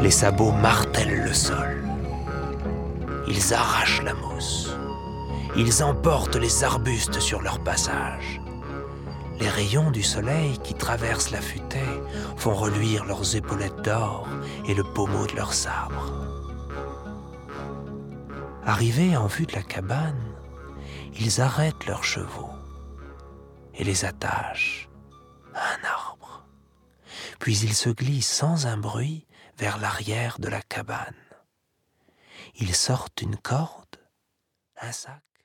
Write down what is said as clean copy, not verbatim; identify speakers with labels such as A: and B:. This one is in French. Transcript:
A: Les sabots martèlent le sol. Ils arrachent la mousse. Ils emportent les arbustes sur leur passage. Les rayons du soleil qui traversent la futaie font reluire leurs épaulettes d'or et le pommeau de leurs sabres. Arrivés en vue de la cabane, ils arrêtent leurs chevaux et les attachent à un arbre. Puis ils se glissent sans un bruit vers l'arrière de la cabane. Ils sortent une corde, un sac.